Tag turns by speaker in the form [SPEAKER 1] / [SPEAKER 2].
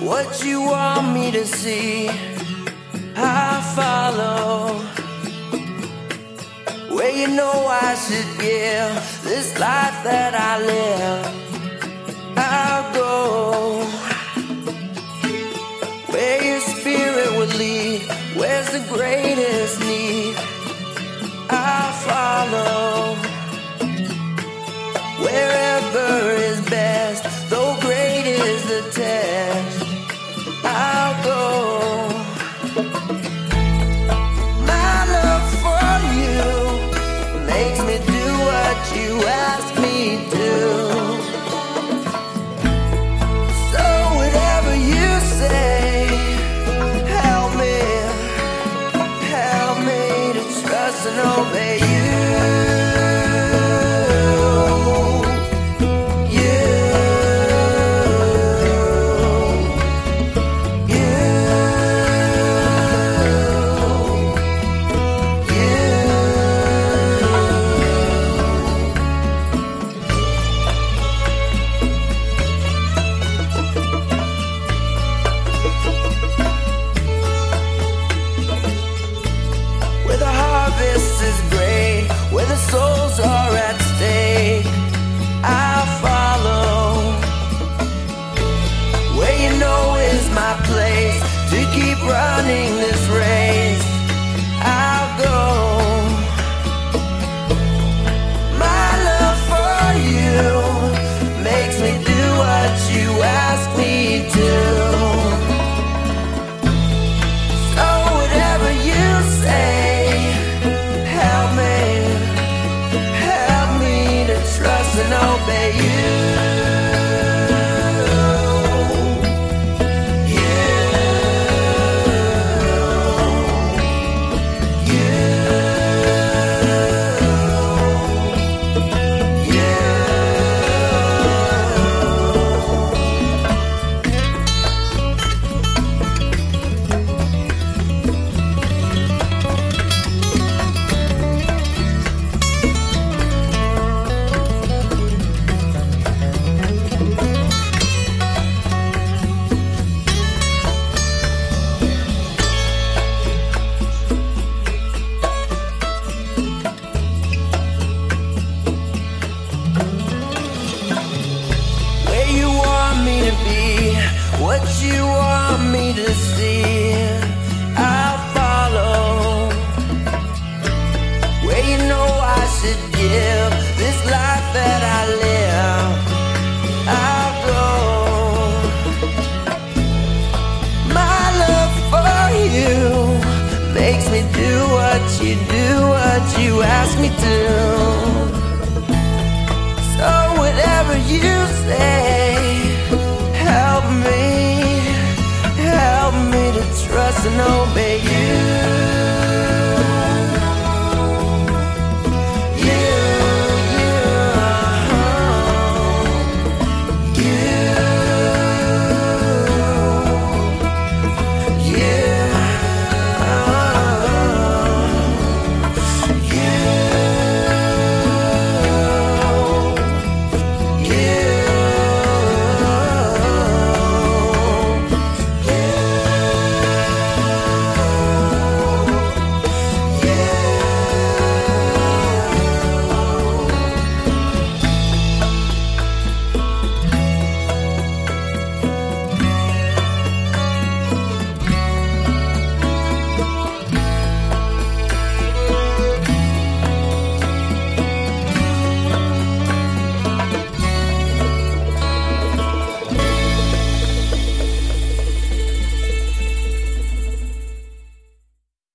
[SPEAKER 1] what you want me to see, I follow. Where you know I should give this life that I live, I'll go. Where your spirit would lead, where's the greatest need, I'll follow. Wherever is best, though great is the test, I'll go. My love for you makes me do what you ask me to. So whatever you say, help me to trust and obey you. This is great, where the souls are at stake, I'll follow. Where you know is my place to keep running this race, I'll go. My love for you makes me do what you ask me to. So whatever you say, trust and obey you. What you want me to see, I'll follow. Where you know I should give this life that I live, I'll go. My love for you makes me do what you ask me to. So whatever you say, help me to trust and obey you.